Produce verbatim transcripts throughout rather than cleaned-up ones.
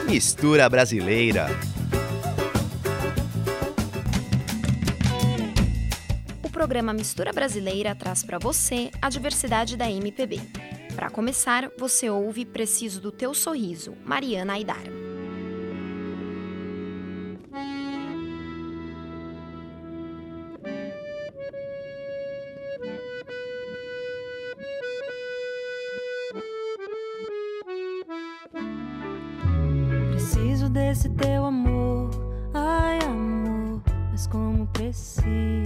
Mistura Brasileira. O programa Mistura Brasileira traz para você a diversidade da M P B. Para começar, você ouve Preciso do Teu Sorriso, Mariana Aidar. Preciso desse teu amor, ai amor, mas como preciso.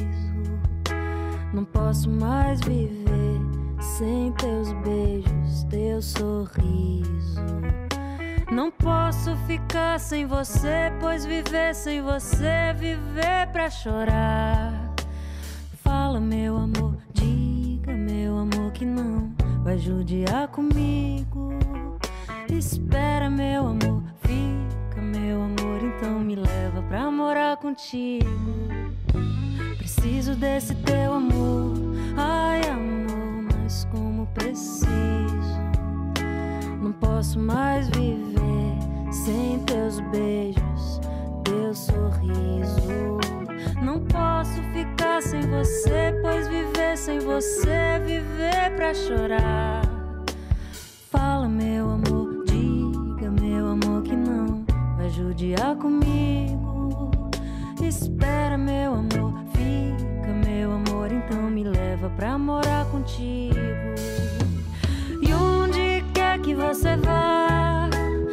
Não posso mais viver sem teus beijos, teu sorriso. Não posso ficar sem você, pois viver sem você é viver pra chorar. Fala meu amor, diga meu amor que não vai judiar comigo. Espera meu amor, fica meu amor, então me leva pra morar contigo. Preciso desse teu amor, ai amor, mas como preciso. Não posso mais viver sem teus beijos, teu sorriso. Não posso ficar sem você, pois viver sem você é viver pra chorar. Fala meu amor, diga meu amor que não vai judiar comigo. Espera meu amor, fica meu amor, então me leva pra morar contigo. E onde quer que você vá,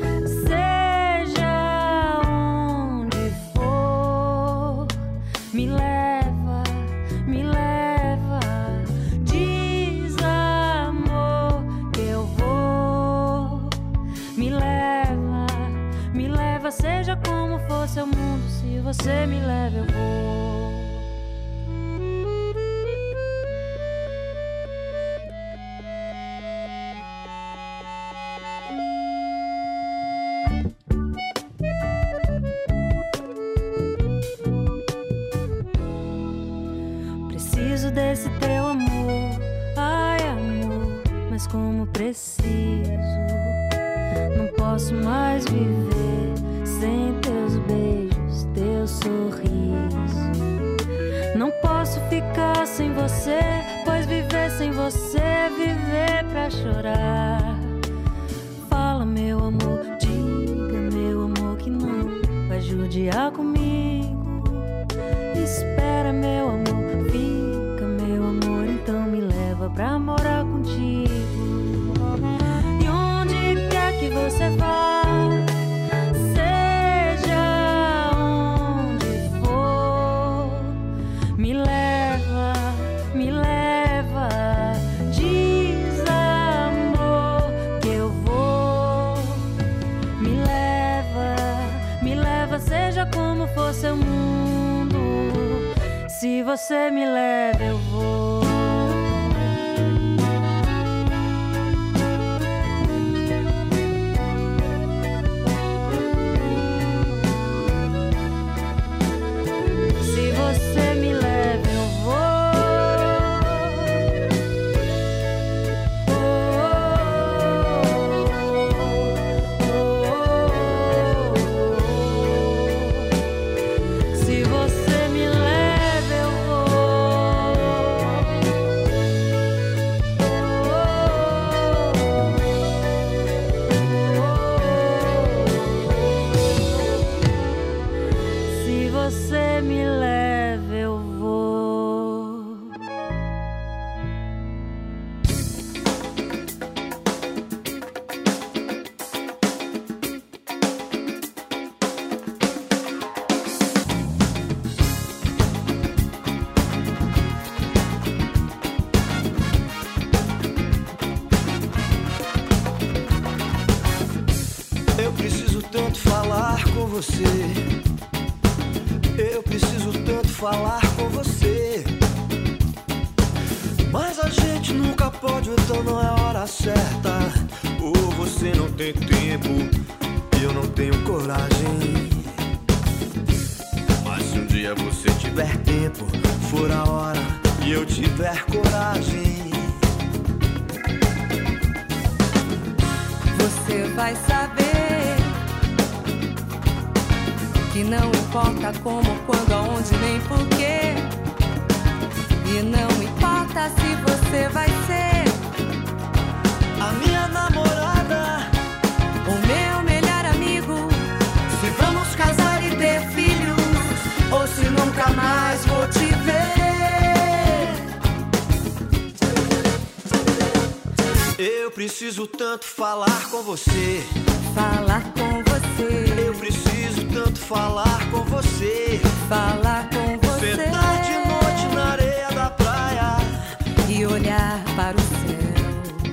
seja onde for, me leva, me leva. Diz amor que eu vou. Me leva, me leva, seja como for seu mundo, se você me leva eu vou. Preciso desse teu amor, ai amor, mas como preciso. Não posso mais viver sem teus beijos, teu sorriso. Não posso ficar sem você, pois viver sem você é viver pra chorar. Fala meu amor, diga meu amor que não vai judiar comigo. Espera meu amor, fica meu amor, então me leva pra morar contigo. E onde quer que você vá, seja onde for, me leva, me leva. Diz amor que eu vou. Me leva, me leva, seja como for seu mundo, se você me leva eu vou. Se você me leva eu vou. Se você me leva eu vou. Se você me leva eu vou. Eu preciso tanto falar com você. Eu preciso tanto falar com você. Mas a gente nunca pode, então não é a hora certa. Ou você não tem tempo e eu não tenho coragem. Mas se um dia você tiver tempo, for a hora e eu tiver coragem, você vai saber que não importa como, quando, aonde, nem porquê. E não importa se você vai ser a minha namorada, o meu melhor amigo, se vamos casar e ter filhos, ou se nunca mais vou te ver. Eu preciso tanto falar com você, falar com você. Eu preciso tanto falar com você, falar com você. Sentar de noite na areia da praia e olhar para o céu.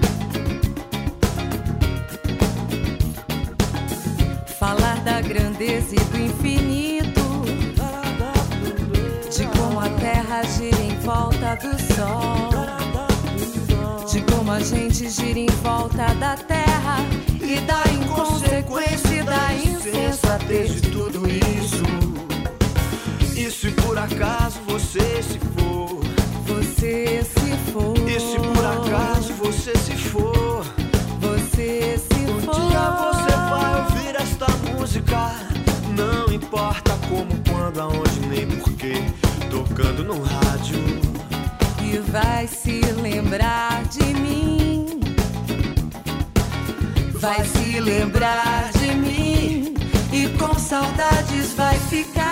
Falar da grandeza e do infinito, de como a terra gira em volta do sol, de como a gente gira em volta da terra e da inconsequência e da insensatez de tudo isso. E se por acaso você se for, você se for, e se por acaso você se for, você se um for, um dia você vai ouvir esta música, não importa como, quando, aonde, nem porquê, tocando no rádio, e vai se lembrar de mim, vai se lembrar de mim, e com saudades vai ficar.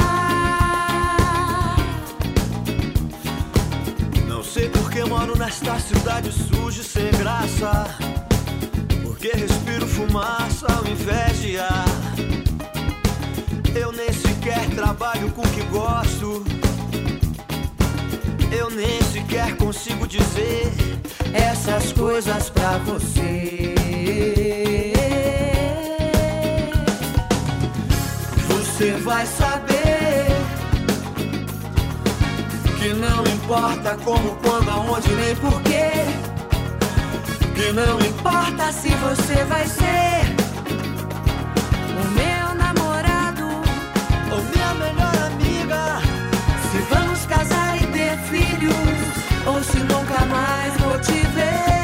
Não sei porque moro nesta cidade suja e sem graça, porque respiro fumaça ao invés de ar. Eu nem sequer trabalho com o que gosto, eu nem sequer consigo dizer essas coisas pra você. Você vai saber que não importa como, quando, aonde, nem porquê, que não importa se você vai ser o meu namorado ou minha melhor amiga, se vamos casar e ter filhos, ou se nunca mais vou te ver.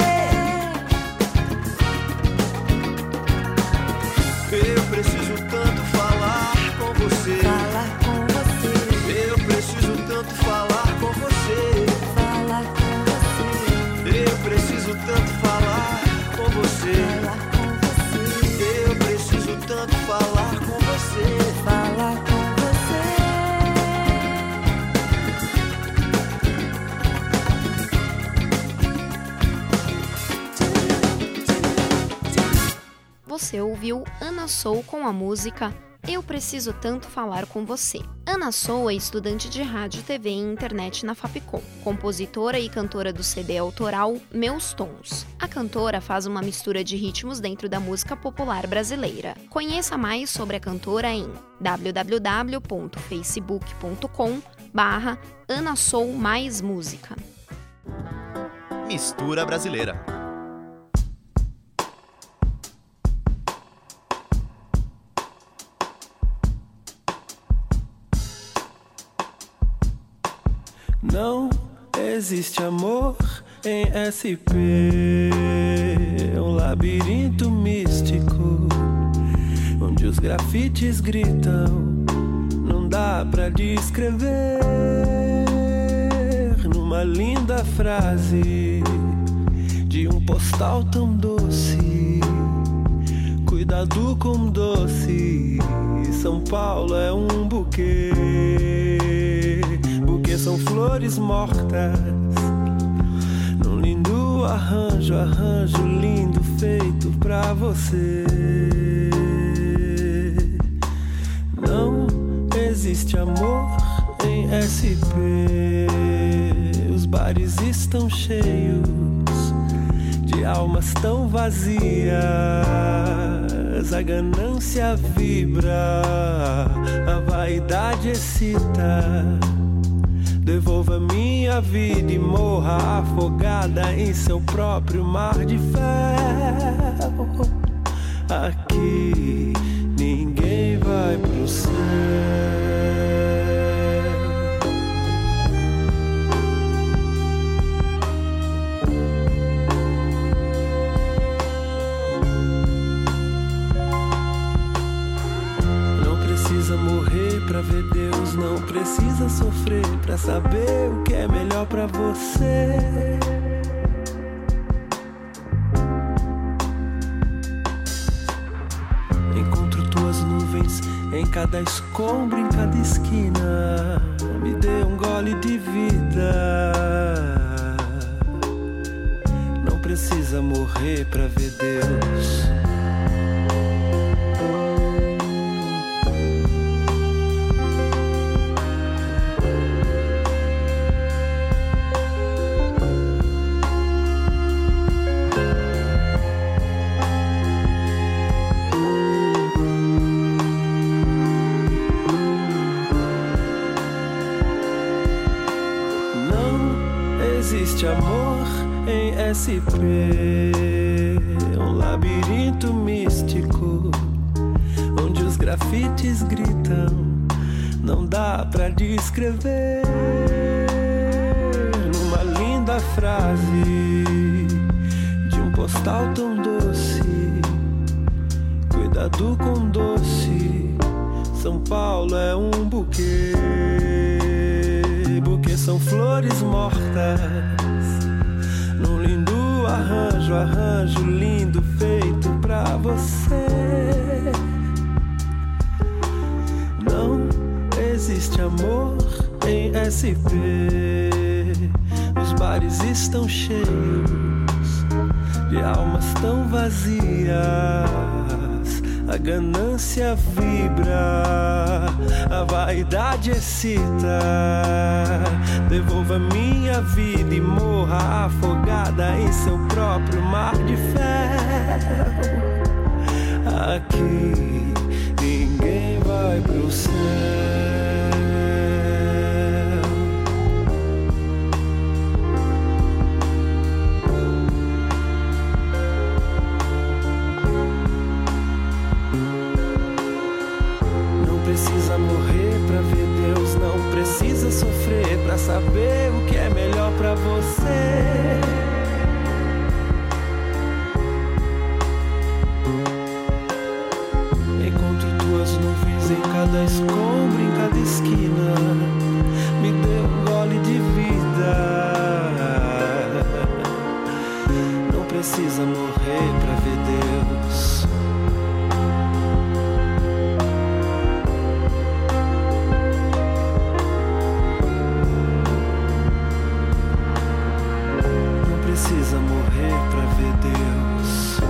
Eu preciso tanto falar com você, falar com você. Eu preciso tanto falar com você, falar com você. Eu preciso tanto falar com você, falar com você. Eu preciso tanto falar com você, falar com Você ouviu Ana Soul com a música Eu Preciso Tanto Falar Com Você. Ana Soul é estudante de rádio, T V e internet na Fapcom, compositora e cantora do C D autoral Meus Tons. A cantora faz uma mistura de ritmos dentro da música popular brasileira. Conheça mais sobre a cantora em w w w ponto facebook ponto com barra Ana Soul Mais Música. Mistura Brasileira. Não existe amor em S P, é um labirinto místico, onde os grafites gritam, não dá pra descrever numa linda frase de um postal tão doce. Cuidado com doce, São Paulo é um buquê. Buquê são flores mortas, num lindo arranjo, arranjo lindo feito pra você. Não existe amor em S P, os bares estão cheios de almas tão vazias, a ganância vibra, a vaidade excita. Devolva minha vida e morra afogada em seu próprio mar de ferro. Aqui ninguém vai pro céu. Não precisa morrer sofrer pra saber o que é melhor pra você. Encontro tuas nuvens em cada escombro, em cada esquina. Me dê um gole de vida. Não precisa morrer pra ver Deus. Existe amor em S P, um labirinto místico, onde os grafites gritam, não dá pra descrever. Numa linda frase de um postal tão doce, cuidado com doce, São Paulo é um buquê. Buquê são flores mortas, num lindo arranjo, arranjo lindo feito pra você. Não existe amor em S P, os bares estão cheios de almas tão vazias. A ganância vibra, a vaidade excita. Devolva minha vida e morra afogada em seu próprio mar de ferro. Aqui ninguém vai pro céu. Precisa morrer pra ver Deus, não precisa sofrer pra saber o que é melhor pra você. Encontro tuas nuvens em cada escombro, em cada esquina. Me dê um gole de vida. Não precisa morrer pra ver Deus. Precisa morrer pra ver Deus.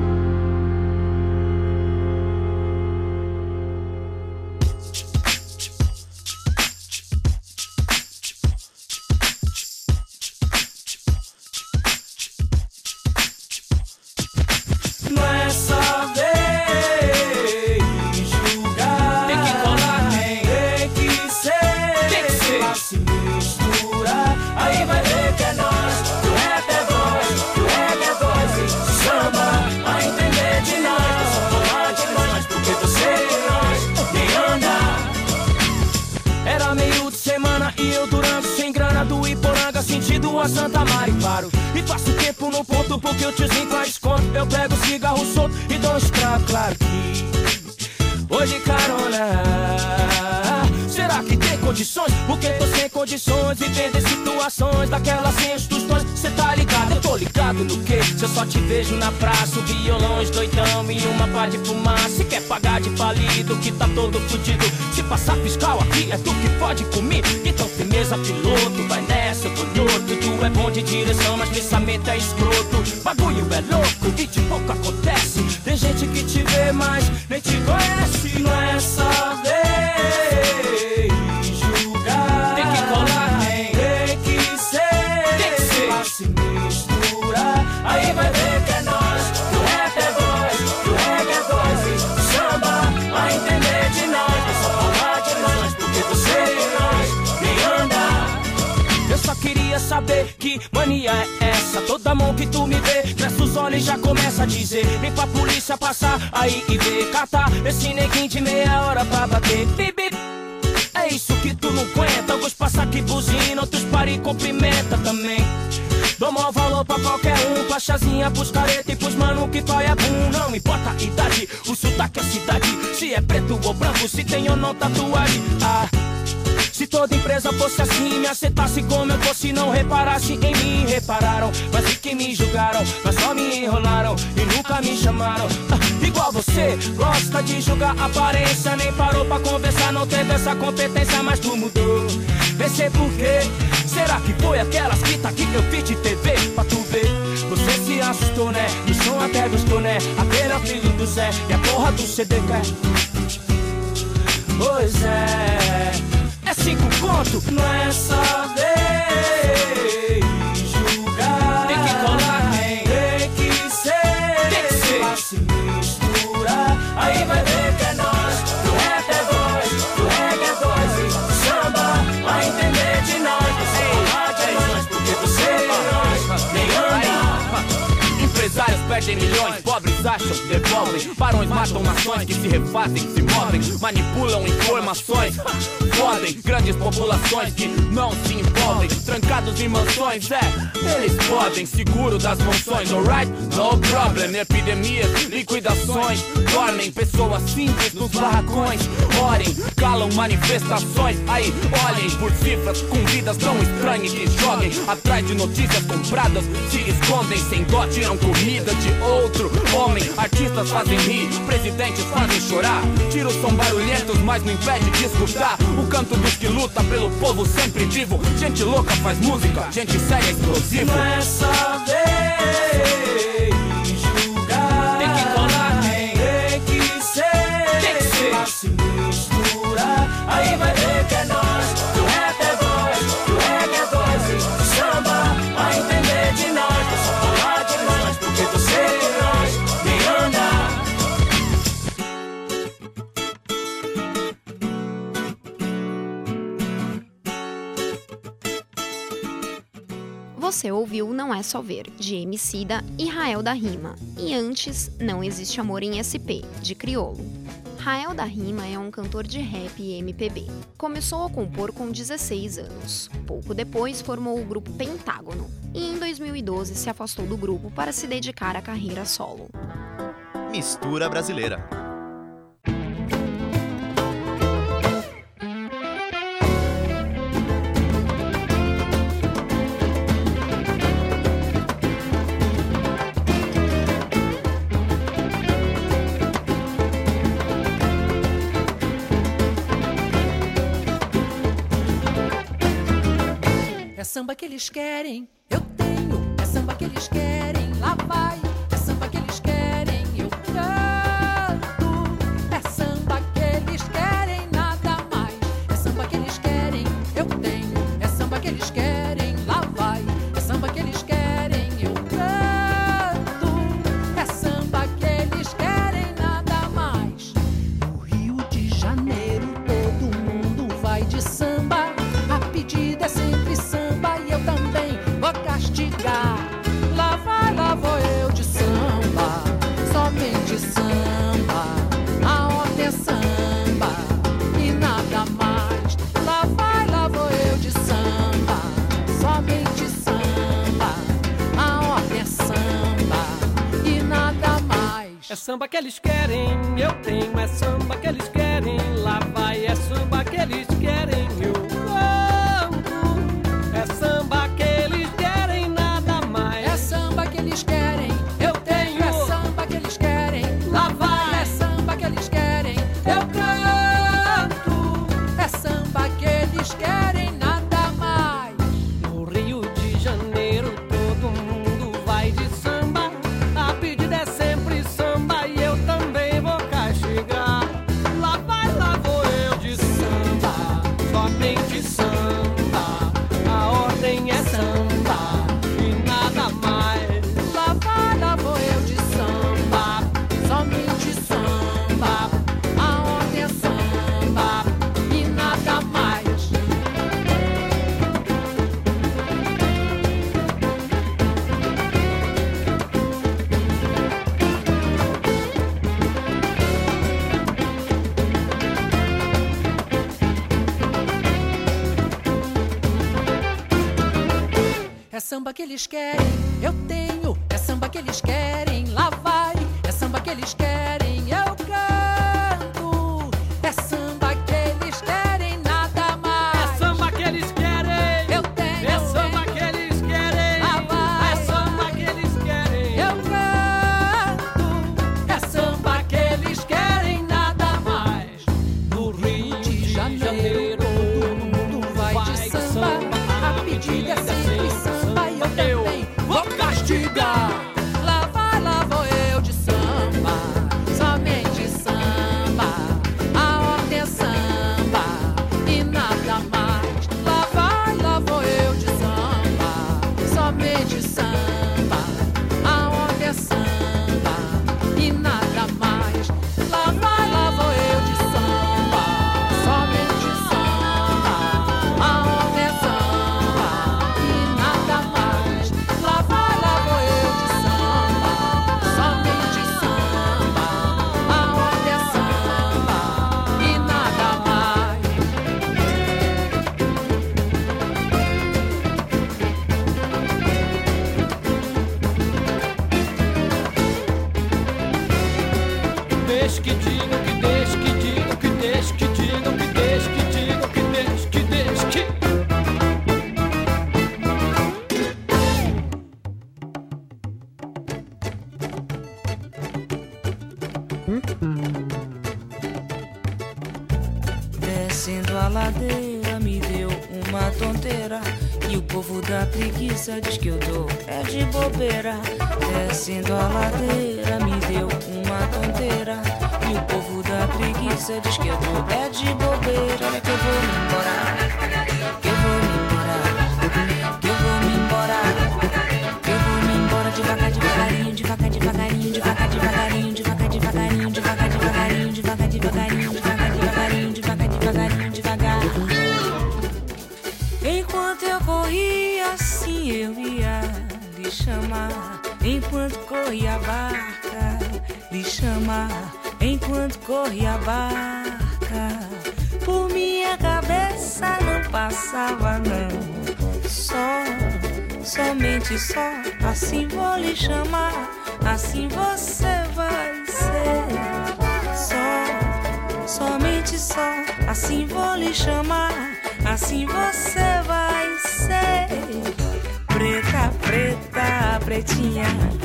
Não é saber julgar, tem que colar, tem, tem que ser, tem que ser, pra se misturar, aí vai ver que é nós. E eu durando sem grana do Iporanga, sentido a Santa Mari. Paro e passo tempo no ponto porque o tiozinho faz desconto. Eu pego o cigarro solto e dou um estrago. Claro que hoje carona. Será que tem condições? Porque tô sem condições e vender situações daquelas sem os tostões. Cê tá ligado? Eu tô ligado no que? Se eu só te vejo na praça, o violão, os doidão e uma pá de fumaça. Se quer pagar de palido que tá todo fudido, se passar fiscal aqui é tu que pode comigo. Então firmeza piloto, vai nessa, eu tô torto. Tu é bom de direção, mas pensamento é escroto. Bagulho é louco e de pouco acontece. Tem gente que te vê, mas nem te conhece. Não é saber julgar, tem que colar, tem, tem que ser, tem que ser, pra se misturar, aí vai ver que é nós. Que o rap é voz, que o reggae é voz, e o samba vai entender de nós. É só falar de nós, porque você e nós nem anda. Eu só queria saber que mania é essa. Toda mão que tu me vê, cresce os olhos e já começa a dizer. Vem pra polícia passar aí e ver. Catar esse neguinho de meia hora pra bater. Bip, bip. É isso que tu não aguenta. Alguns passa aqui buzina, outros para e cumprimenta também. Dou maior valor pra qualquer um, pra chazinha, pros careta e pros mano que pai é bom. Não importa a idade, o sotaque é cidade. Se é preto ou branco, se tem ou não tatuagem. Ah, Se toda empresa fosse assim, me aceitasse como eu fosse, não reparasse em mim. Repararam, mas vi que me julgaram, mas só me enrolaram e nunca me chamaram. ah, Igual você, gosta de julgar aparência, nem parou pra conversar, não teve essa competência, mas tu mudou. Vê sei por quê. Será que foi aquelas fitas que eu fiz de T V pra tu ver? Você se assustou, né? O som até gostou, né? Aquele é o filho do Zé e a porra do C D quer. Pois é, é cinco conto, não é saber julgar. Tem que colar quem tem que ser, tem que ser. Pra se misturar, aí vai ver que é nós. Do rap é voz, do reggae é voz, e samba vai entender de nós. Você falar de nós, porque você é nós, nem anda. Empresários perdem milhões, pobres acham, devolvem. Barões matam nações que se refazem, que se movem, manipulam informações, fodem grandes populações que não se envolvem. Trancados em mansões, é, eles podem, seguro das mansões, alright? No problem. Epidemias, liquidações, dormem pessoas simples nos barracões. Orem, calam manifestações, aí olhem por cifras com vidas tão estranhas que joguem atrás de notícias compradas, se escondem sem dó, tiram comida de outro homem. Artistas fazem rir, presidentes fazem chorar. Tiros são barulhentos, mas não impede de escutar o canto dos que luta pelo povo sempre vivo. Gente louca faz música, gente séria explosiva. Não é saber julgar, tem que colar quem tem que ser, tem que ser. Pra se misturar, aí vai ver que é nós. Do rap é voz, do reggae é voz, e samba vai entender de nós. Não só falar de nós, porque você e nós nem anda. Você ouviu Não É Só Ver, de Emicida e Rael da Rima. E antes, Não Existe Amor em S P, de Criolo. Rael da Rima é um cantor de rap e M P B. Começou a compor com dezesseis anos. Pouco depois, formou o grupo Pentágono. E em dois mil e doze se afastou do grupo para se dedicar à carreira solo. Mistura brasileira. É samba que eles querem, eu tenho. É samba que eles querem, lá vai. É samba que eles querem, eu canto. É samba que eles querem, nada mais. É samba que eles querem, eu tenho. É samba que eles querem, lá vai. É samba que eles querem, eu canto. É samba que eles querem, nada mais. No Rio de Janeiro todo mundo vai de samba. A pedida é sempre samba e eu também vou castigar. Lá vai, lá vou eu de samba, somente samba. A ordem é samba e nada mais. Lá vai, lá vou eu de samba, somente samba. A ordem é samba e nada mais. É samba que eles querem, eu tenho. É samba que eles querem, lá vai. É samba que eles querem, eu canto. É samba que eles querem, nada mais. É samba que eles querem, eu tenho. É samba que eles querem, lá vai. É samba que eles querem, eu canto. É samba que eles querem, nada mais. No Rio de Janeiro todo mundo vai de samba. A pedida é sempre samba e eu também vou castigar. Lá vai, lá vou eu de samba, somente samba. A ordem é samba e nada mais. Lá vai, lá vou eu de samba, somente samba. A ordem é samba e nada mais. É samba que eles querem, eu tenho. É samba que eles querem, lá vai. É samba que eles querem, eu canto. É samba que eles querem, nada mais. É de samba, a onda é samba e nada mais. Lá vai, lá vou eu de samba, somente samba, a onda é samba e nada mais. Lá vai, lá vou eu de samba, somente samba, a onda é samba e nada mais. Deixe que digam, que deixe que digam, que deixe que digam, que deixe que digam, que deixe que deixe que. Descendo a ladeira me deu uma tonteira, e o povo da preguiça diz que eu dou é de bobeira. Descendo a ladeira me deu uma tonteira, e o povo da preguiça diz que eu dou é de bobeira. Olha que eu vou me embora, que eu vou me embora, que eu vou me embora, que eu vou me embora devagar, devagarinho, devagar, devagarinho, devagar, devagarinho, devagar, devagarinho, devagar, devagarinho, devagar, devagarinho, devagar, devagarinho, devagar, devagarinho, devagar. Enquanto eu corria assim eu ia lhe chamar, enquanto corria a barca, lhe chamar, enquanto corria a barca. Por minha cabeça não passava não, só, somente só, assim vou lhe chamar, assim você vai ser. Só, somente só, assim vou lhe chamar, assim você vai ser. Preta, preta, pretinha,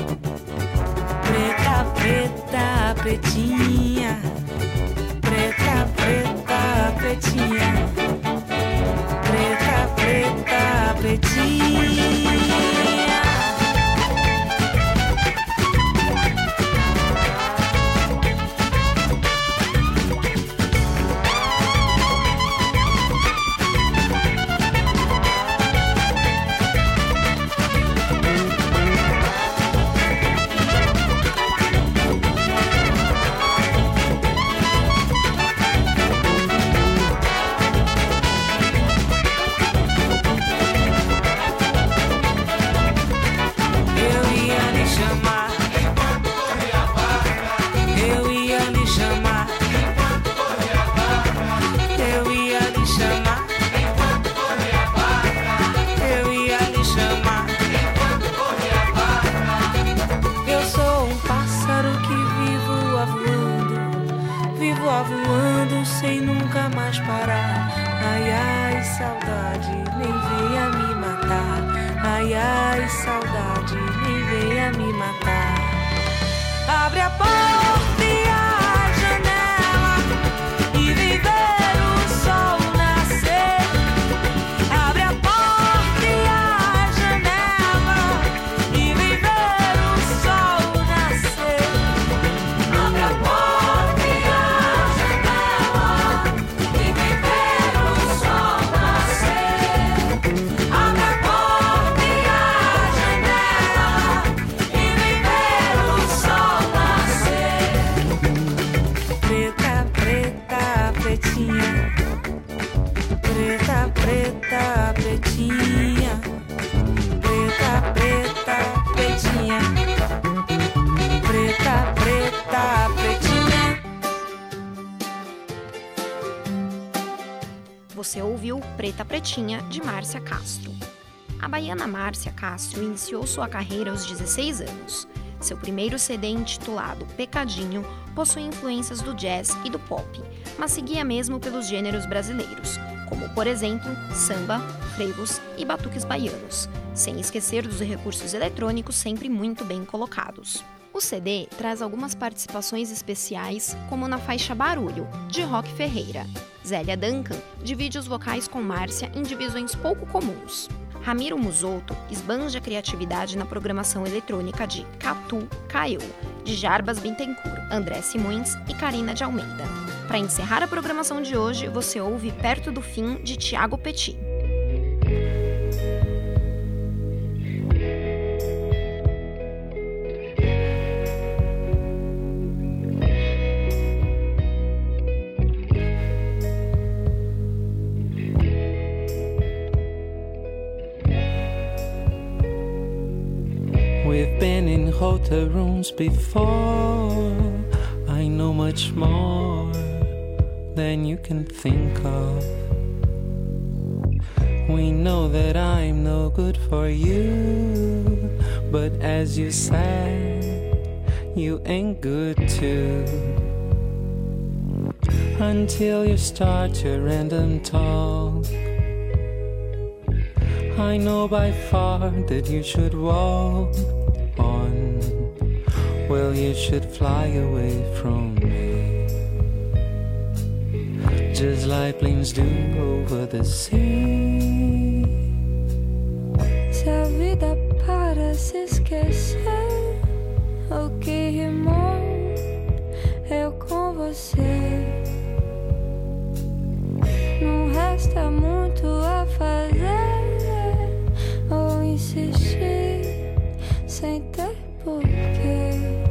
preta, preta, pretinha, preta, preta, pretinha, preta, preta, pretinha. Voando sem nunca mais parar. Ai, ai, saudade, nem venha me matar. Ai, ai, saudade, nem venha me matar. Abre a porta e a janela e vem ver o sol nascer. Abre a porta e a janela e vem ver o sol nascer. Abre a porta. Preta, preta, pretinha, preta, preta, pretinha, preta, preta, pretinha. Você ouviu Preta Pretinha, de Márcia Castro. A baiana Márcia Castro iniciou sua carreira aos dezesseis anos. Seu primeiro C D, intitulado Pecadinho, possui influências do jazz e do pop, mas seguia mesmo pelos gêneros brasileiros, como, por exemplo, samba, frevos e batuques baianos, sem esquecer dos recursos eletrônicos sempre muito bem colocados. O C D traz algumas participações especiais, como na faixa Barulho, de Rock Ferreira. Zélia Duncan divide os vocais com Márcia em divisões pouco comuns. Ramiro Musoto esbanja a criatividade na programação eletrônica de Catu Caiu, de Jarbas Bittencourt, André Simões e Karina de Almeida. Para encerrar a programação de hoje, você ouve Perto do Fim, de Thiago Petit. We've been in hotel rooms before. I know much more than you can think of. We know that I'm no good for you, but as you said, you ain't good too. Until you start your random talk, I know by far that you should walk on. Well, you should fly away from me, just like planes do over the sea. Se a vida para se esquecer, o que rimou, eu com você. Não resta muito a fazer, ou insistir sem ter porquê.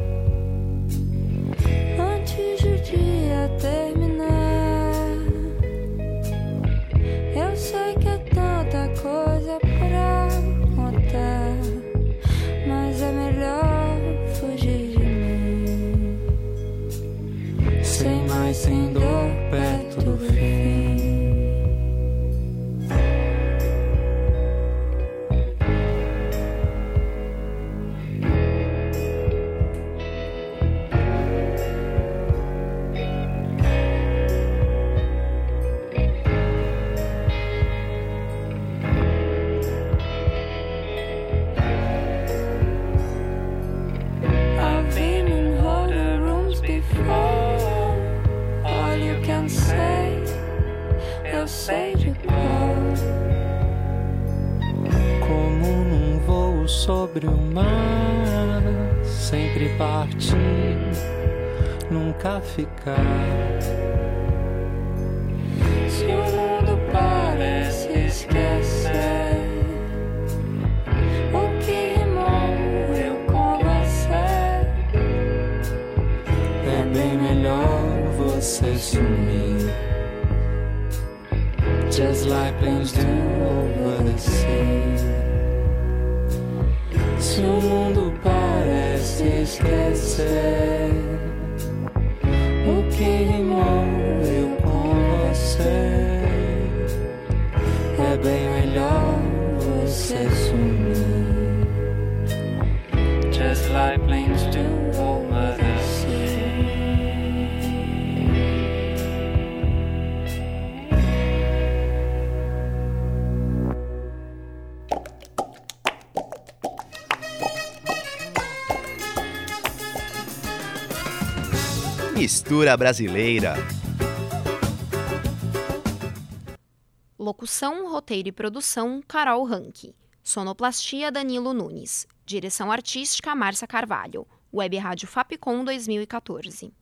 Antes do dia terminar, eu sei que é tanta coisa pra contar, mas é melhor fugir de mim, sem mais, sem dor, perto do fim. Eu sei de cor, como num voo sobre o mar, sempre partir, nunca ficar. Se o mundo parece esquecer o que rimou, eu com você, é bem melhor você sumir, just like planes do over the sea. Se o mundo parece esquecer o que rimou, eu com você, é bem melhor você sumir, just like planes do over the sea. Mistura Brasileira. Locução, roteiro e produção, Carol Ranke. Sonoplastia, Danilo Nunes. Direção artística, Márcia Carvalho. Web Rádio Fapcom dois mil e quatorze.